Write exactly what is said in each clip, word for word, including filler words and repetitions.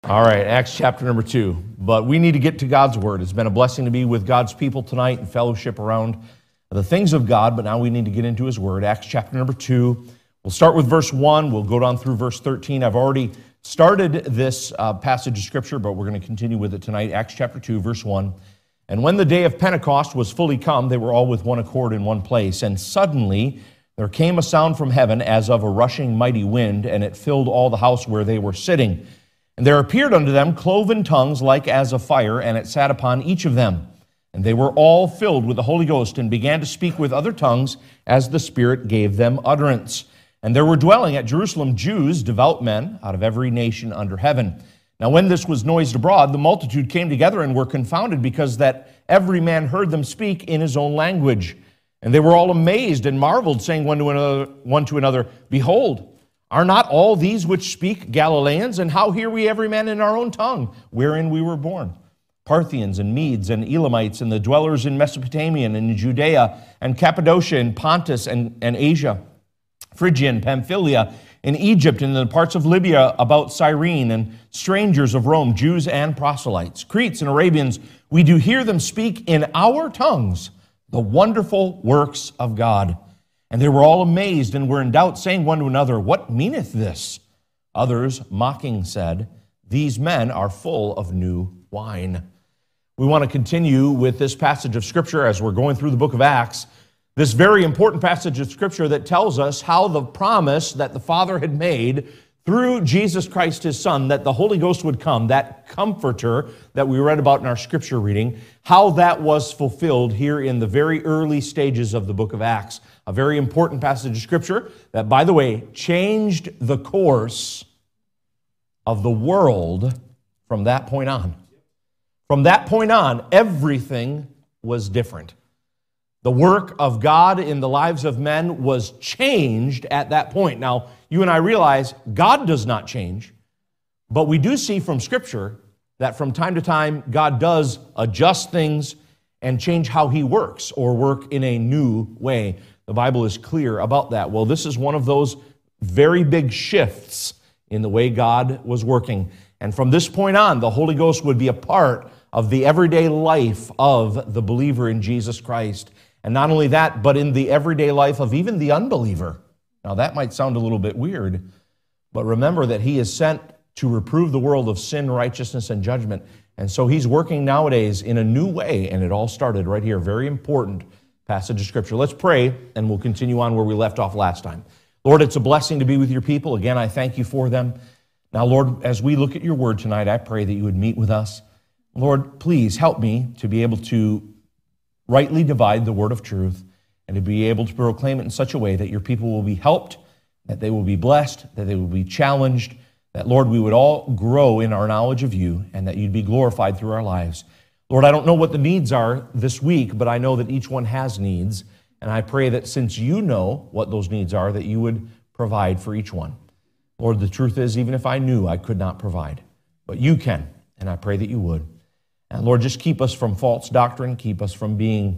All right, Acts chapter number two. But we need to get to God's Word. It's been a blessing to be with God's people tonight and fellowship around the things of God, but now we need to get into His Word. Acts chapter number two. We'll start with verse one. We'll go down through verse thirteen. I've already started this uh, passage of Scripture, but we're going to continue with it tonight. Acts chapter two, verse one. And when the day of Pentecost was fully come, they were all with one accord in one place. And suddenly there came a sound from heaven as of a rushing mighty wind, and it filled all the house where they were sitting. And there appeared unto them cloven tongues like as of fire, and it sat upon each of them. And they were all filled with the Holy Ghost, and began to speak with other tongues as the Spirit gave them utterance. And there were dwelling at Jerusalem Jews, devout men, out of every nation under heaven. Now when this was noised abroad, the multitude came together and were confounded, because that every man heard them speak in his own language. And they were all amazed and marveled, saying one to another, one to another, Behold, are not all these which speak Galileans? And how hear we every man in our own tongue, wherein we were born? Parthians and Medes and Elamites and the dwellers in Mesopotamia and in Judea and Cappadocia and Pontus and, and Asia, Phrygia and Pamphylia, in Egypt and in the parts of Libya about Cyrene, and strangers of Rome, Jews and proselytes, Cretes and Arabians, we do hear them speak in our tongues the wonderful works of God. And they were all amazed and were in doubt, saying one to another, What meaneth this? Others, mocking, said, These men are full of new wine. We want to continue with this passage of Scripture as we're going through the book of Acts, this very important passage of Scripture that tells us how the promise that the Father had made through Jesus Christ, His Son, that the Holy Ghost would come, that comforter that we read about in our Scripture reading, how that was fulfilled here in the very early stages of the book of Acts. A very important passage of Scripture that, by the way, changed the course of the world from that point on. From that point on, everything was different. The work of God in the lives of men was changed at that point. Now, you and I realize God does not change, but we do see from Scripture that from time to time, God does adjust things and change how He works or work in a new way. The Bible is clear about that. Well, this is one of those very big shifts in the way God was working. And from this point on, the Holy Ghost would be a part of the everyday life of the believer in Jesus Christ. And not only that, but in the everyday life of even the unbeliever. Now, that might sound a little bit weird, but remember that He is sent to reprove the world of sin, righteousness, and judgment. And so He's working nowadays in a new way, and it all started right here. Very important passage of Scripture. Let's pray, and we'll continue on where we left off last time. Lord, it's a blessing to be with your people. Again, I thank you for them. Now, Lord, as we look at your word tonight, I pray that you would meet with us. Lord, please help me to be able to rightly divide the word of truth and to be able to proclaim it in such a way that your people will be helped, that they will be blessed, that they will be challenged, that, Lord, we would all grow in our knowledge of you and that you'd be glorified through our lives. Lord, I don't know what the needs are this week, but I know that each one has needs, and I pray that since you know what those needs are, that you would provide for each one. Lord, the truth is, even if I knew, I could not provide, but you can, and I pray that you would. And Lord, just keep us from false doctrine, keep us from being,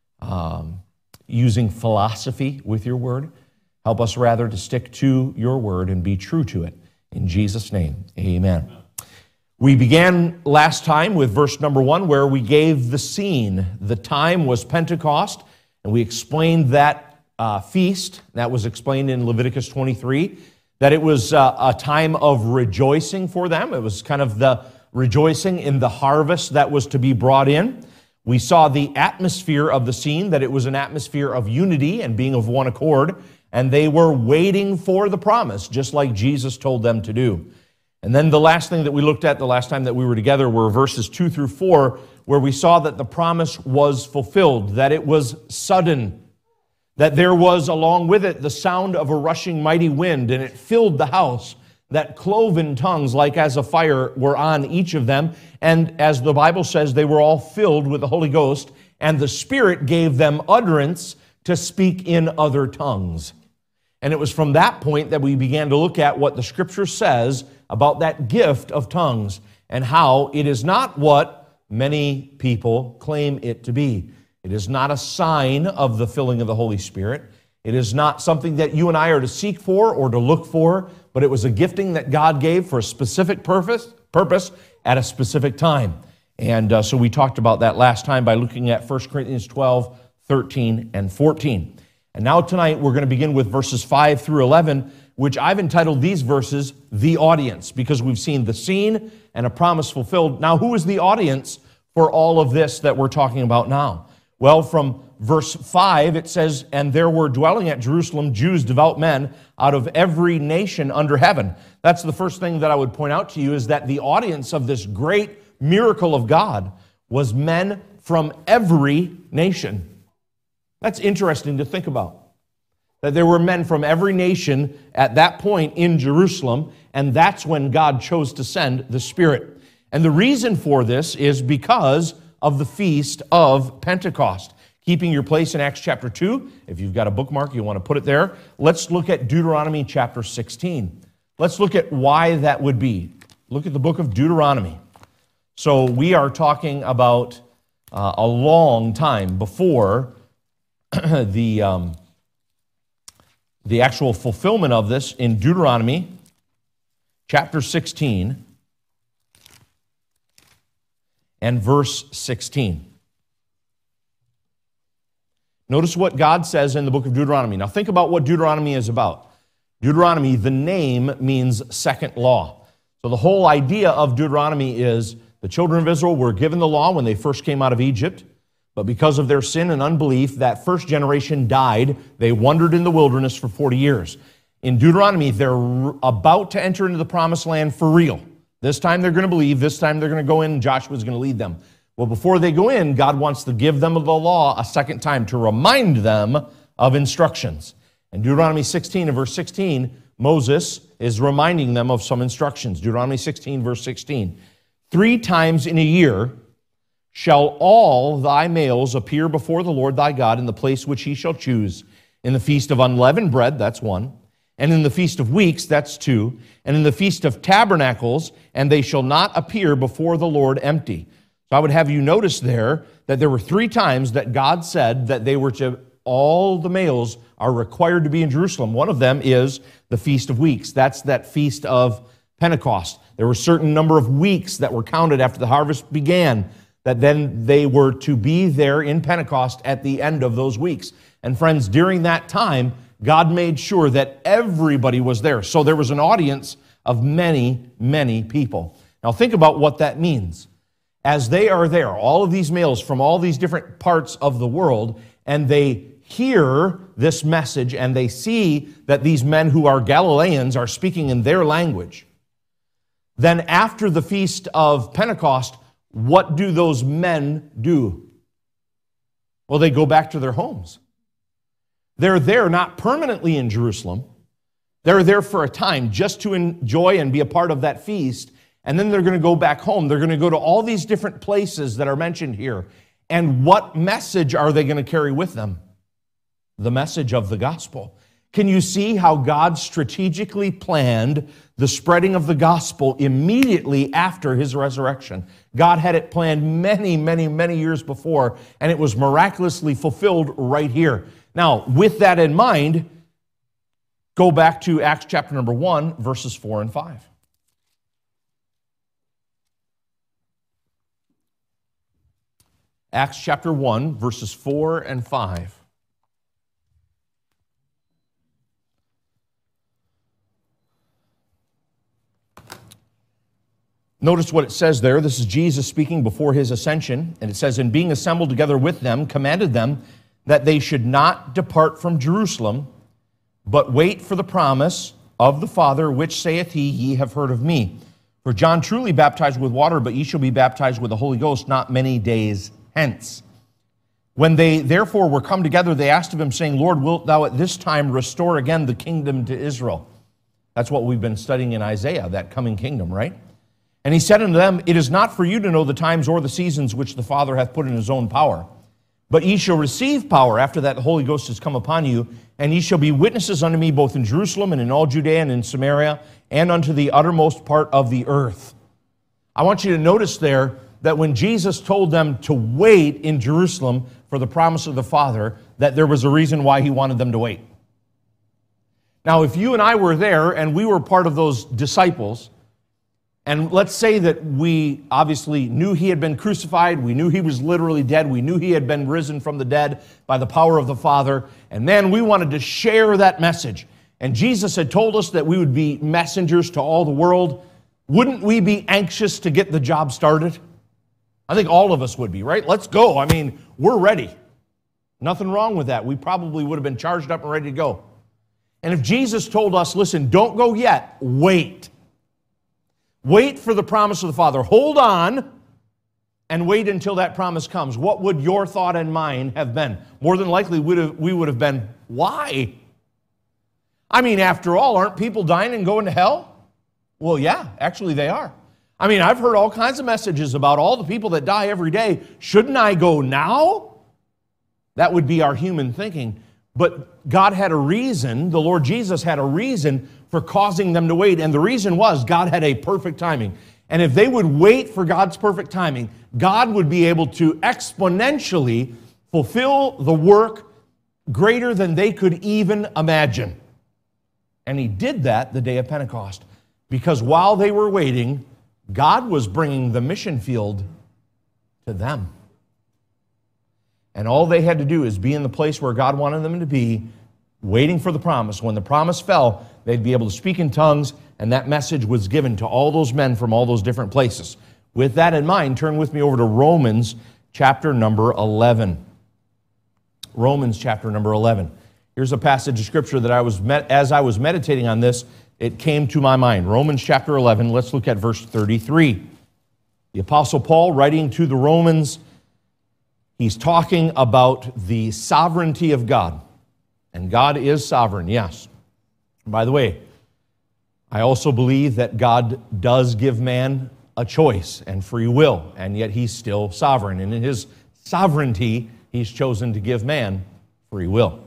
um, using philosophy with your word. Help us rather to stick to your word and be true to it. In Jesus' name, amen. We began last time with verse number one, where we gave the scene. The time was Pentecost, and we explained that uh, feast. That was explained in Leviticus twenty-three, that it was uh, a time of rejoicing for them. It was kind of the rejoicing in the harvest that was to be brought in. We saw the atmosphere of the scene, that it was an atmosphere of unity and being of one accord, and they were waiting for the promise, just like Jesus told them to do. And then the last thing that we looked at the last time that we were together were verses two through four, where we saw that the promise was fulfilled, that it was sudden, that there was along with it the sound of a rushing mighty wind, and it filled the house, that cloven tongues like as a fire were on each of them, and as the Bible says, they were all filled with the Holy Ghost, and the Spirit gave them utterance to speak in other tongues. And it was from that point that we began to look at what the Scripture says about that gift of tongues and how it is not what many people claim it to be. It is not a sign of the filling of the Holy Spirit. It is not something that you and I are to seek for or to look for, but it was a gifting that God gave for a specific purpose, purpose at a specific time. And uh, so we talked about that last time by looking at First Corinthians twelve, thirteen, and fourteen. And now tonight we're going to begin with verses five through eleven, which I've entitled these verses, The Audience, because we've seen the scene and a promise fulfilled. Now, who is the audience for all of this that we're talking about now? Well, from verse five, it says, "And there were dwelling at Jerusalem Jews, devout men, out of every nation under heaven." That's the first thing that I would point out to you, is that the audience of this great miracle of God was men from every nation. That's interesting to think about, that there were men from every nation at that point in Jerusalem, and that's when God chose to send the Spirit. And the reason for this is because of the Feast of Pentecost. Keeping your place in Acts chapter two, if you've got a bookmark, you want to put it there. Let's look at Deuteronomy chapter sixteen. Let's look at why that would be. Look at the book of Deuteronomy. So we are talking about uh, a long time before the, um, the actual fulfillment of this in Deuteronomy chapter sixteen and verse sixteen. Notice what God says in the book of Deuteronomy. Now think about what Deuteronomy is about. Deuteronomy, the name, means second law. So the whole idea of Deuteronomy is the children of Israel were given the law when they first came out of Egypt, but because of their sin and unbelief, that first generation died. They wandered in the wilderness for forty years. In Deuteronomy, they're about to enter into the promised land for real. This time they're going to believe, this time they're going to go in, and Joshua's going to lead them. Well, before they go in, God wants to give them the law a second time to remind them of instructions. In Deuteronomy sixteen and verse sixteen, Moses is reminding them of some instructions. Deuteronomy sixteen, verse sixteen. "Three times in a year shall all thy males appear before the Lord thy God in the place which he shall choose. In the feast of unleavened bread," that's one, "and in the feast of weeks," that's two, "and in the feast of tabernacles, and they shall not appear before the Lord empty." So I would have you notice there that there were three times that God said that they were to, all the males are required to be in Jerusalem. One of them is the Feast of Weeks. That's that Feast of Pentecost. There were a certain number of weeks that were counted after the harvest began, that then they were to be there in Pentecost at the end of those weeks. And friends, during that time, God made sure that everybody was there. So there was an audience of many, many people. Now think about what that means. As they are there, all of these males from all these different parts of the world, and they hear this message and they see that these men who are Galileans are speaking in their language, then after the Feast of Pentecost, what do those men do? Well, they go back to their homes. They're there not permanently in Jerusalem. They're there for a time just to enjoy and be a part of that feast. And then they're going to go back home. They're going to go to all these different places that are mentioned here. And what message are they going to carry with them? The message of the gospel. Can you see how God strategically planned the spreading of the gospel immediately after his resurrection? God had it planned many, many, many years before, and it was miraculously fulfilled right here. Now, with that in mind, go back to Acts chapter number one, verses four and five. Acts chapter one, verses four and five. Notice what it says there. This is Jesus speaking before his ascension. And it says, "And being assembled together with them, commanded them that they should not depart from Jerusalem, but wait for the promise of the Father, which saith he, Ye have heard of me. For John truly baptized with water, but ye shall be baptized with the Holy Ghost not many days hence. When they therefore were come together, they asked of him, saying, Lord, wilt thou at this time restore again the kingdom to Israel?" That's what we've been studying in Isaiah, that coming kingdom, right? "And he said unto them, It is not for you to know the times or the seasons which the Father hath put in his own power. But ye shall receive power after that the Holy Ghost is come upon you, and ye shall be witnesses unto me both in Jerusalem and in all Judea and in Samaria and unto the uttermost part of the earth." I want you to notice there that when Jesus told them to wait in Jerusalem for the promise of the Father, that there was a reason why he wanted them to wait. Now, if you and I were there and we were part of those disciples, And let's say that we obviously knew he had been crucified, we knew he was literally dead, we knew he had been risen from the dead by the power of the Father, and then we wanted to share that message. And Jesus had told us that we would be messengers to all the world. Wouldn't we be anxious to get the job started? I think all of us would be, right? Let's go. I mean, we're ready. Nothing wrong with that. We probably would have been charged up and ready to go. And if Jesus told us, listen, don't go yet, wait. Wait for the promise of the Father. Hold on and wait until that promise comes. What would your thought and mine have been? More than likely, we would have been, why? I mean, after all, aren't people dying and going to hell? Well, yeah, actually they are. I mean, I've heard all kinds of messages about all the people that die every day. Shouldn't I go now? That would be our human thinking. But God had a reason, the Lord Jesus had a reason for causing them to wait. And the reason was God had a perfect timing. And if they would wait for God's perfect timing, God would be able to exponentially fulfill the work greater than they could even imagine. And He did that the day of Pentecost. Because while they were waiting, God was bringing the mission field to them. And all they had to do is be in the place where God wanted them to be, waiting for the promise. When the promise fell, they'd be able to speak in tongues, and that message was given to all those men from all those different places. With that in mind, turn with me over to Romans chapter number eleven. Romans chapter number eleven. Here's a passage of Scripture that I was met, as I was meditating on this, it came to my mind. Romans chapter eleven, let's look at verse thirty-three. The Apostle Paul, writing to the Romans, he's talking about the sovereignty of God. And God is sovereign, yes. By the way, I also believe that God does give man a choice and free will, and yet He's still sovereign. And in His sovereignty, He's chosen to give man free will.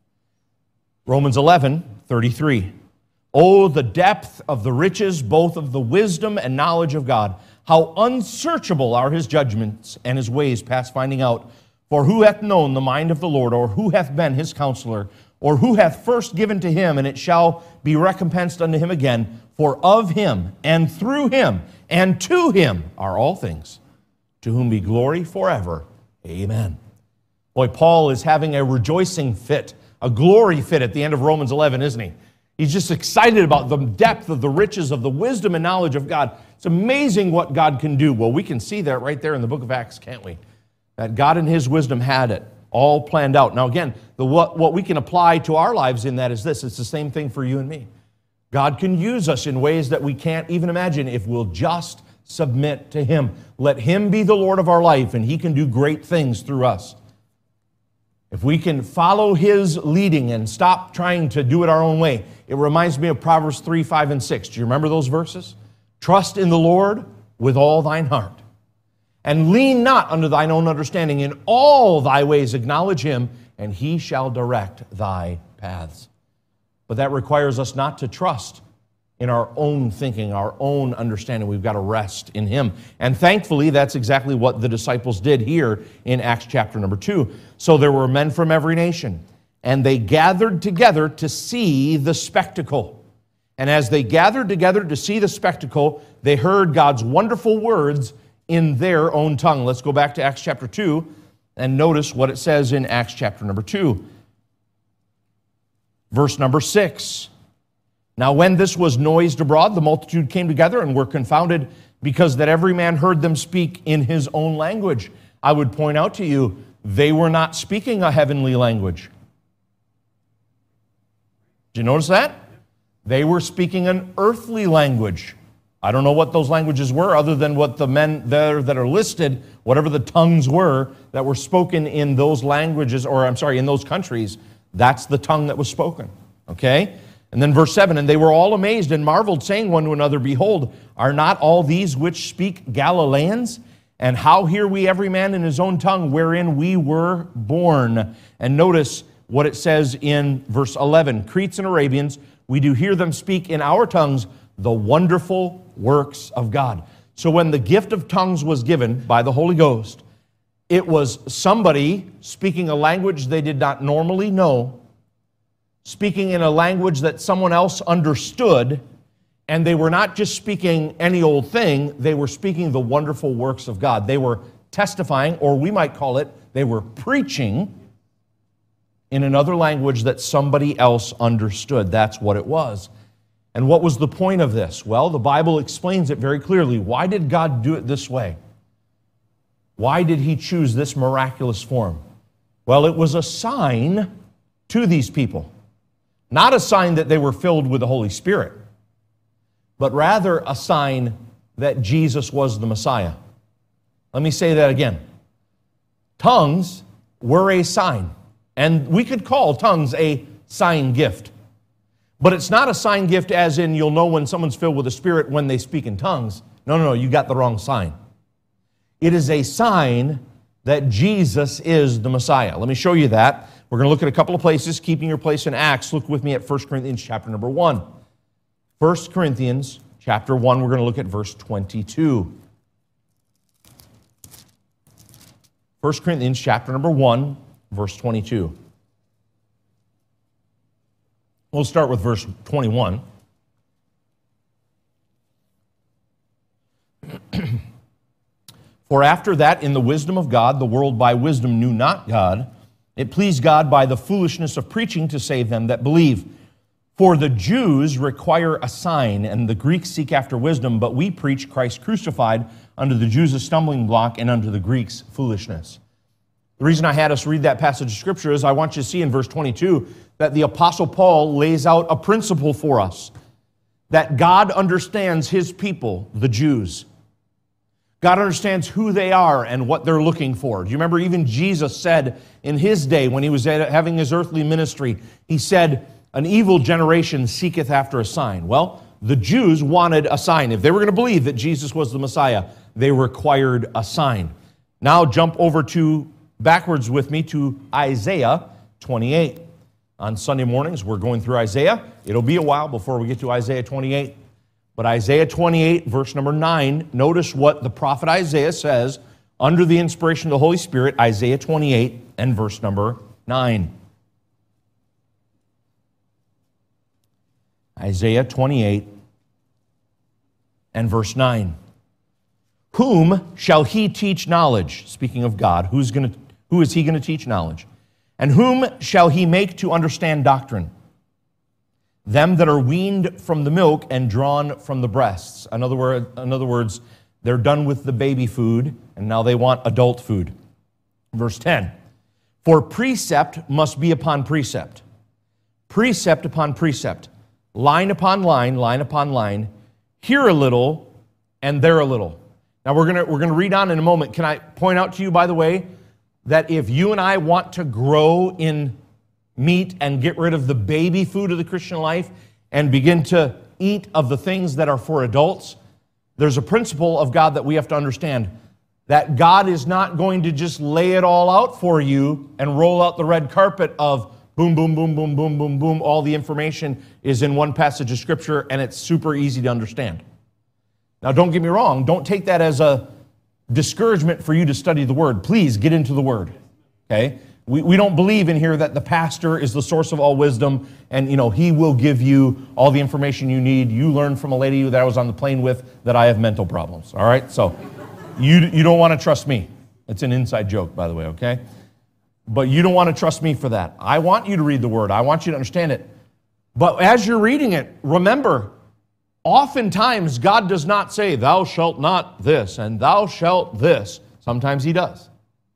Romans eleven, thirty-three. Oh, the depth of the riches, both of the wisdom and knowledge of God. How unsearchable are His judgments and His ways past finding out. For who hath known the mind of the Lord, or who hath been His counselor, or who hath first given to Him, and it shall be recompensed unto Him again? For of Him, and through Him, and to Him are all things, to whom be glory forever. Amen. Boy, Paul is having a rejoicing fit, a glory fit at the end of Romans eleven, isn't he? He's just excited about the depth of the riches of the wisdom and knowledge of God. It's amazing what God can do. Well, we can see that right there in the book of Acts, can't we? That God in His wisdom had it all planned out. Now again, the, what, what we can apply to our lives in that is this. It's the same thing for you and me. God can use us in ways that we can't even imagine if we'll just submit to Him. Let Him be the Lord of our life, and He can do great things through us. If we can follow His leading and stop trying to do it our own way. It reminds me of Proverbs three, five, and six. Do you remember those verses? Trust in the Lord with all thine heart, and lean not unto thine own understanding. In all thy ways acknowledge Him, and He shall direct thy paths. But that requires us not to trust in our own thinking, our own understanding. We've got to rest in Him. And thankfully, that's exactly what the disciples did here in Acts chapter number two. So there were men from every nation, and they gathered together to see the spectacle. And as they gathered together to see the spectacle, they heard God's wonderful words in their own tongue. Let's go back to Acts chapter two and notice what it says in Acts chapter number two. Verse number six. Now when this was noised abroad, the multitude came together and were confounded, because that every man heard them speak in his own language. I would point out to you, they were not speaking a heavenly language. Did you notice that? They were speaking an earthly language. I don't know what those languages were other than what the men there that are listed, whatever the tongues were that were spoken in those languages, or I'm sorry, in those countries, that's the tongue that was spoken. Okay? And then verse seven, and they were all amazed and marveled, saying one to another, Behold, are not all these which speak Galileans? And how hear we every man in his own tongue wherein we were born? And notice what it says in verse eleven. Cretes and Arabians, we do hear them speak in our tongues the wonderful works of God. So when the gift of tongues was given by the Holy Ghost, it was somebody speaking a language they did not normally know, speaking in a language that someone else understood, And they were not just speaking any old thing, they were speaking the wonderful works of God. They were testifying, or we might call it, they were preaching in another language that somebody else understood. That's what it was. And what was the point of this? Well, the Bible explains it very clearly. Why did God do it this way? Why did He choose this miraculous form? Well, it was a sign to these people. Not a sign that they were filled with the Holy Spirit, but rather a sign that Jesus was the Messiah. Let me say that again. Tongues were a sign, and we could call tongues a sign gift. But it's not a sign gift as in you'll know when someone's filled with the Spirit when they speak in tongues. No, no, no, you got the wrong sign. It is a sign that Jesus is the Messiah. Let me show you that. We're going to look at a couple of places, keeping your place in Acts. Look with me at First Corinthians chapter number one. First Corinthians chapter one, we're going to look at verse twenty-two. First Corinthians chapter number one, verse twenty-two. We'll start with verse twenty-one. For after that, in the wisdom of God, the world by wisdom knew not God. It pleased God by the foolishness of preaching to save them that believe. For the Jews require a sign, and the Greeks seek after wisdom, but we preach Christ crucified, unto the Jews a stumbling block, and unto the Greeks foolishness. The reason I had us read that passage of Scripture is I want you to see in verse twenty-two that the Apostle Paul lays out a principle for us, that God understands His people, the Jews. God understands who they are and what they're looking for. Do you remember even Jesus said in His day when He was having His earthly ministry, He said, an evil generation seeketh after a sign. Well, the Jews wanted a sign. If they were going to believe that Jesus was the Messiah, they required a sign. Now jump over to, backwards with me to Isaiah twenty-eight. On Sunday mornings, we're going through Isaiah. It'll be a while before we get to Isaiah twenty-eight. But Isaiah twenty-eight, verse number nine, notice what the prophet Isaiah says under the inspiration of the Holy Spirit, Isaiah twenty-eight and verse number nine. Isaiah twenty-eight and verse nine. Whom shall He teach knowledge? Speaking of God, who's going to, who is He going to teach knowledge? And whom shall He make to understand doctrine? Them that are weaned from the milk and drawn from the breasts. In other, word, in other words, they're done with the baby food, and now they want adult food. Verse ten. For precept must be upon precept. Precept upon precept. Line upon line, line upon line. Here a little, and there a little. Now we're going to we're going to read on in a moment. Can I point out to you, by the way, that if you and I want to grow in meat and get rid of the baby food of the Christian life and begin to eat of the things that are for adults, there's a principle of God that we have to understand, that God is not going to just lay it all out for you and roll out the red carpet of boom, boom, boom, boom, boom, boom, boom. All the information is in one passage of Scripture and it's super easy to understand. Now, don't get me wrong. Don't take that as a discouragement for you to study the Word. Please get into the Word, okay? We, we don't believe in here that the pastor is the source of all wisdom and, you know, he will give you all the information you need. You learned from a lady that I was on the plane with that I have mental problems, all right? So you, you don't want to trust me. It's an inside joke, by the way, okay? But you don't want to trust me for that. I want you to read the Word. I want you to understand it. But as you're reading it, remember, oftentimes God does not say, thou shalt not this and thou shalt this. Sometimes He does.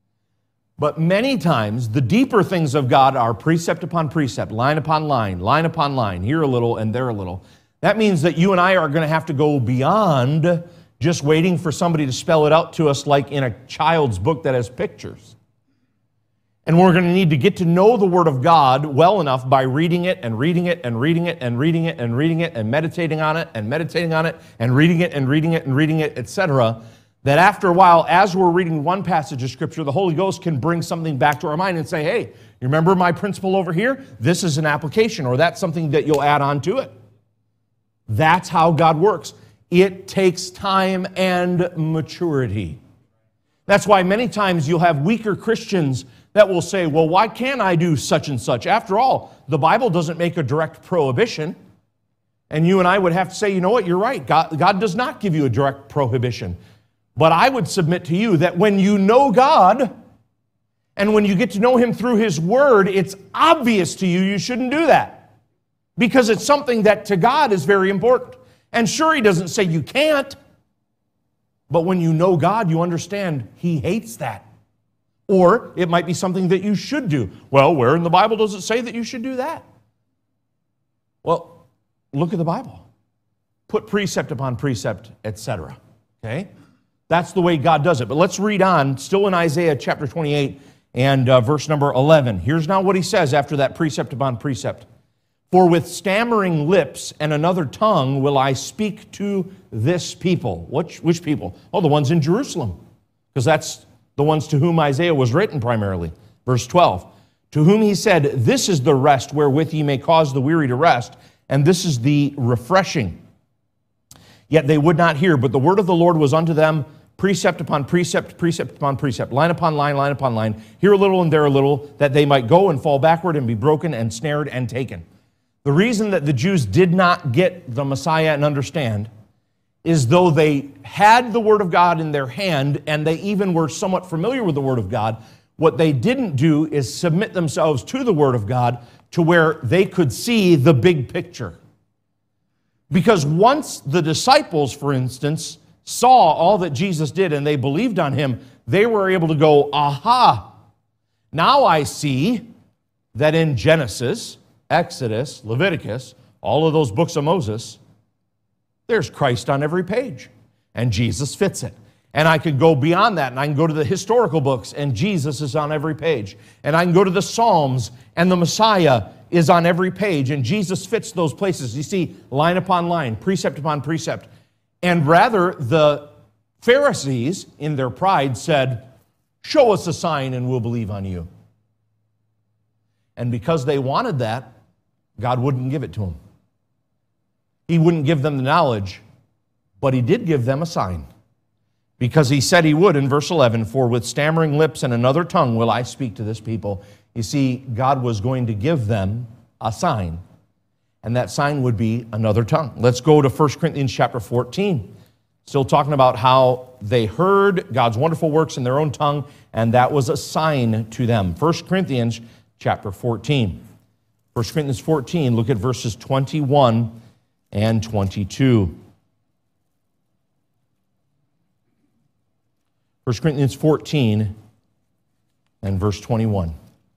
But many times, the deeper things of God are precept upon precept, line upon line, line upon line, here a little and there a little. That means that you and I are going to have to go beyond just waiting for somebody to spell it out to us like in a child's book that has pictures. And we're going to need to get to know the Word of God well enough by reading it and reading it and reading it and reading it and reading it and meditating on it and meditating on it and reading it and reading it and reading it, et cetera, that after a while, as we're reading one passage of Scripture, the Holy Ghost can bring something back to our mind and say, hey, you remember my principle over here? This is an application, or that's something that you'll add on to it. That's how God works. It takes time and maturity. That's why many times you'll have weaker Christians that will say, well, why can't I do such and such? After all, the Bible doesn't make a direct prohibition. And you and I would have to say, you know what, you're right. God, God does not give you a direct prohibition. But I would submit to you that when you know God, and when you get to know Him through His Word, it's obvious to you you shouldn't do that. Because it's something that to God is very important. And sure, He doesn't say you can't. But when you know God, you understand He hates that. Or it might be something that you should do. Well, where in the Bible does it say that you should do that? Well, look at the Bible. Put precept upon precept, et cetera. Okay? That's the way God does it. But let's read on, still in Isaiah chapter twenty-eight and uh, verse number eleven. Here's now what he says after that precept upon precept. For with stammering lips and another tongue will I speak to this people. Which, which people? Oh, the ones in Jerusalem. Because that's the ones to whom Isaiah was written primarily. Verse twelve. To whom he said, this is the rest wherewith ye may cause the weary to rest, and this is the refreshing. Yet they would not hear, but the word of the Lord was unto them precept upon precept, precept upon precept, line upon line, line upon line, here a little and there a little, that they might go and fall backward and be broken and snared and taken. The reason that the Jews did not get the Messiah and understand is though they had the Word of God in their hand and they even were somewhat familiar with the Word of God, what they didn't do is submit themselves to the Word of God to where they could see the big picture. Because once the disciples, for instance, saw all that Jesus did and they believed on Him, they were able to go, aha, now I see that in Genesis, Exodus, Leviticus, all of those books of Moses, there's Christ on every page, and Jesus fits it. And I could go beyond that, and I can go to the historical books, and Jesus is on every page. And I can go to the Psalms, and the Messiah is on every page, and Jesus fits those places. You see, line upon line, precept upon precept. And rather, the Pharisees, in their pride, said, show us a sign and we'll believe on you. And because they wanted that, God wouldn't give it to them. He wouldn't give them the knowledge, but He did give them a sign. Because He said He would in verse eleven, for with stammering lips and another tongue will I speak to this people. You see, God was going to give them a sign, and that sign would be another tongue. Let's go to First Corinthians chapter fourteen. Still talking about how they heard God's wonderful works in their own tongue, and that was a sign to them. First Corinthians chapter fourteen. First Corinthians fourteen, look at verses twenty-one and twenty-two. First Corinthians fourteen and verse twenty-one.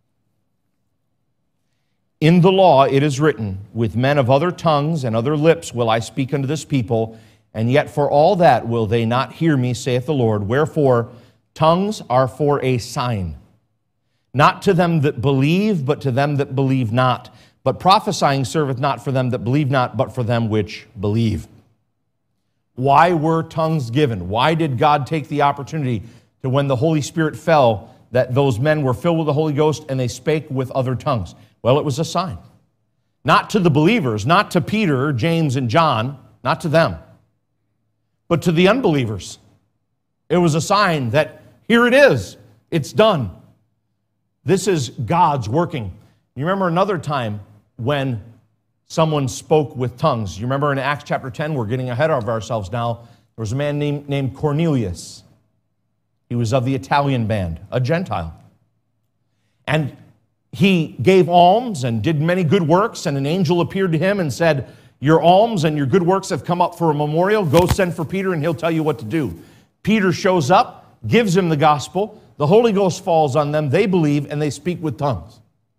In the law it is written, with men of other tongues and other lips will I speak unto this people, and yet for all that will they not hear me, saith the Lord. Wherefore tongues are for a sign, not to them that believe, but to them that believe not. But prophesying serveth not for them that believe not, but for them which believe. Why were tongues given? Why did God take the opportunity to, when the Holy Spirit fell, that those men were filled with the Holy Ghost and they spake with other tongues? Well, it was a sign. Not to the believers, not to Peter, James, and John, not to them, but to the unbelievers. It was a sign that here it is, it's done. This is God's working. You remember another time when someone spoke with tongues. You remember in Acts chapter ten, we're getting ahead of ourselves now. There was a man named, named Cornelius. He was of the Italian band, a Gentile. And he gave alms and did many good works, and an angel appeared to him and said, your alms and your good works have come up for a memorial. Go send for Peter and he'll tell you what to do. Peter shows up, gives him the gospel. The Holy Ghost falls on them. They believe and they speak with tongues.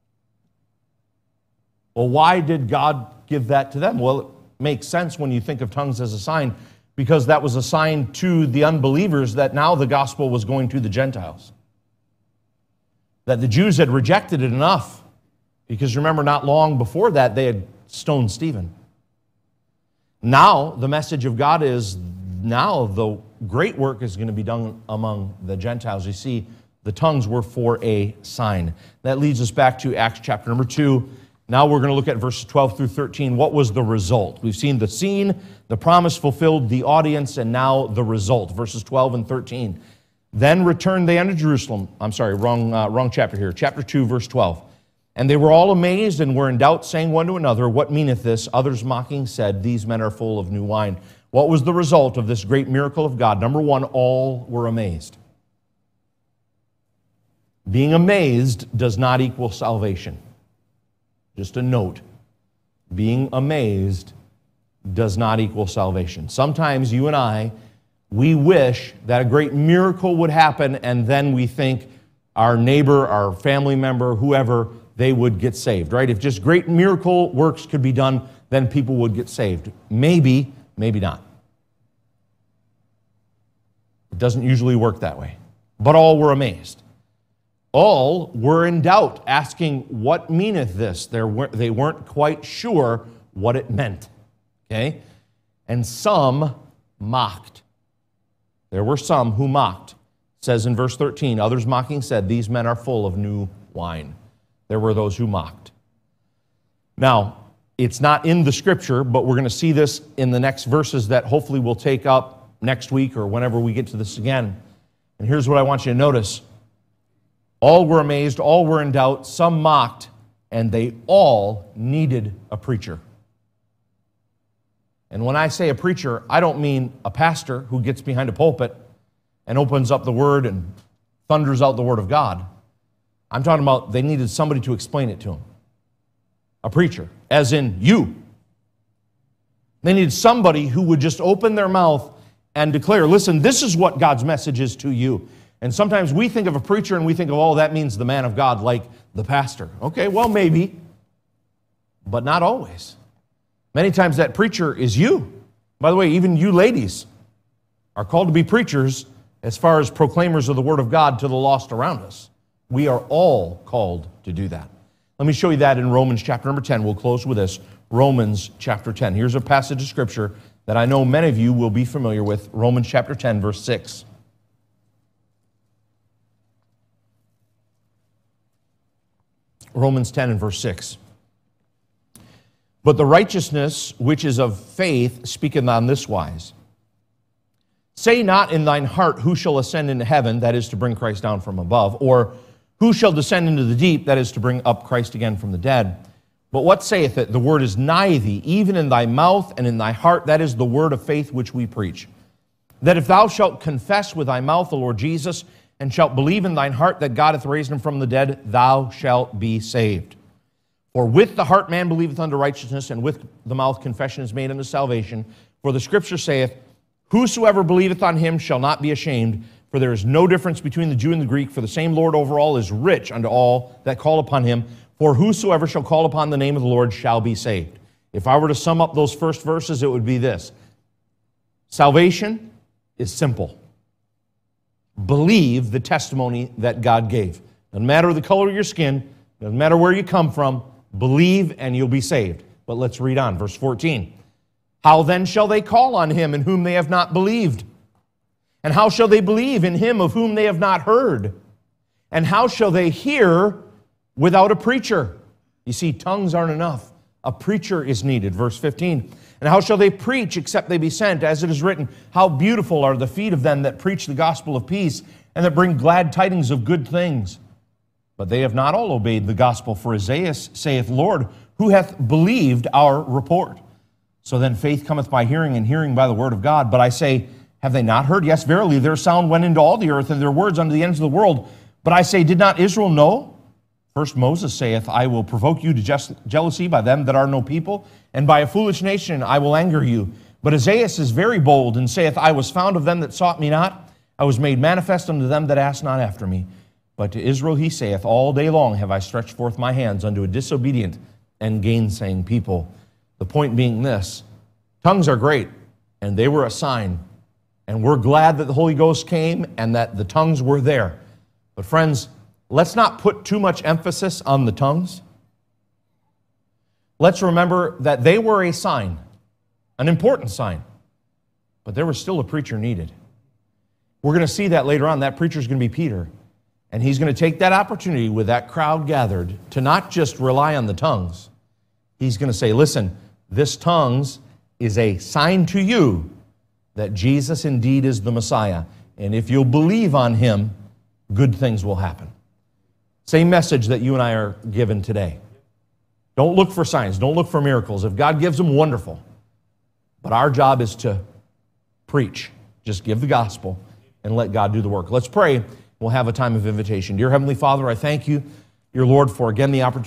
Well, why did God give that to them? Well, it makes sense when you think of tongues as a sign, because that was a sign to the unbelievers that now the gospel was going to the Gentiles. That the Jews had rejected it enough, because remember, not long before that, they had stoned Stephen. Now, the message of God is, now the great work is going to be done among the Gentiles. You see, the tongues were for a sign. That leads us back to Acts chapter number two. Now we're going to look at verses twelve through thirteen. What was the result? We've seen the scene, the promise fulfilled, the audience, and now the result. Verses twelve and thirteen. Then returned they unto Jerusalem. I'm sorry, wrong, uh, wrong chapter here. Chapter two, verse twelve. And they were all amazed and were in doubt, saying one to another, what meaneth this? Others mocking said, these men are full of new wine. What was the result of this great miracle of God? Number one, all were amazed. Being amazed does not equal salvation. Just a note. Being amazed does not equal salvation. Sometimes you and I, we wish that a great miracle would happen, and then we think our neighbor, our family member, whoever, they would get saved, right? If just great miracle works could be done, then people would get saved. Maybe, maybe not. It doesn't usually work that way. But all were amazed. All were in doubt, asking, what meaneth this? They weren't quite sure what it meant. Okay? And some mocked. There were some who mocked. It says in verse thirteen, others mocking said, these men are full of new wine. There were those who mocked. Now, it's not in the scripture, but we're going to see this in the next verses that hopefully we'll take up next week or whenever we get to this again. And here's what I want you to notice. All were amazed, all were in doubt, some mocked, and they all needed a preacher. And when I say a preacher, I don't mean a pastor who gets behind a pulpit and opens up the Word and thunders out the Word of God. I'm talking about they needed somebody to explain it to them. A preacher, as in you. They needed somebody who would just open their mouth and declare, listen, this is what God's message is to you. And sometimes we think of a preacher and we think of, oh, that means the man of God, like the pastor. Okay, well, maybe, but not always. Many times that preacher is you. By the way, even you ladies are called to be preachers as far as proclaimers of the Word of God to the lost around us. We are all called to do that. Let me show you that in Romans chapter number ten. We'll close with this. Romans chapter ten. Here's a passage of Scripture that I know many of you will be familiar with. Romans chapter ten, verse six. Romans ten and verse six. But the righteousness which is of faith speaketh on this wise. Say not in thine heart, who shall ascend into heaven, that is to bring Christ down from above, or who shall descend into the deep, that is to bring up Christ again from the dead. But what saith it? The word is nigh thee, even in thy mouth and in thy heart, that is the word of faith which we preach. That if thou shalt confess with thy mouth the Lord Jesus, and shalt believe in thine heart that God hath raised him from the dead, thou shalt be saved. For with the heart man believeth unto righteousness, and with the mouth confession is made unto salvation. For the Scripture saith, whosoever believeth on him shall not be ashamed, for there is no difference between the Jew and the Greek, for the same Lord over all is rich unto all that call upon him. For whosoever shall call upon the name of the Lord shall be saved. If I were to sum up those first verses, it would be this. Salvation is simple. Believe the testimony that God gave. Doesn't matter the color of your skin, doesn't matter where you come from, believe and you'll be saved. But let's read on, verse fourteen. How then shall they call on him in whom they have not believed? And how shall they believe in him of whom they have not heard? And how shall they hear without a preacher? You see, tongues aren't enough. A preacher is needed. Verse fifteen. And how shall they preach except they be sent? As it is written, how beautiful are the feet of them that preach the gospel of peace, and that bring glad tidings of good things. But they have not all obeyed the gospel. For Isaiah saith, Lord, who hath believed our report? So then faith cometh by hearing, and hearing by the word of God. But I say, have they not heard? Yes, verily, their sound went into all the earth, and their words unto the ends of the world. But I say, did not Israel know? First Moses saith, I will provoke you to jealousy by them that are no people, and by a foolish nation I will anger you. But Isaiah is very bold, and saith, I was found of them that sought me not. I was made manifest unto them that asked not after me. But to Israel he saith, all day long have I stretched forth my hands unto a disobedient and gainsaying people. The point being this, tongues are great, and they were a sign. And we're glad that the Holy Ghost came and that the tongues were there. But friends, let's not put too much emphasis on the tongues. Let's remember that they were a sign, an important sign, but there was still a preacher needed. We're going to see that later on. That preacher is going to be Peter, and he's going to take that opportunity with that crowd gathered to not just rely on the tongues. He's going to say, listen, this tongues is a sign to you that Jesus indeed is the Messiah, and if you'll believe on him, good things will happen. Same message that you and I are given today. Don't look for signs. Don't look for miracles. If God gives them, wonderful. But our job is to preach. Just give the gospel and let God do the work. Let's pray. We'll have a time of invitation. Dear Heavenly Father, I thank you, dear Lord, for again the opportunity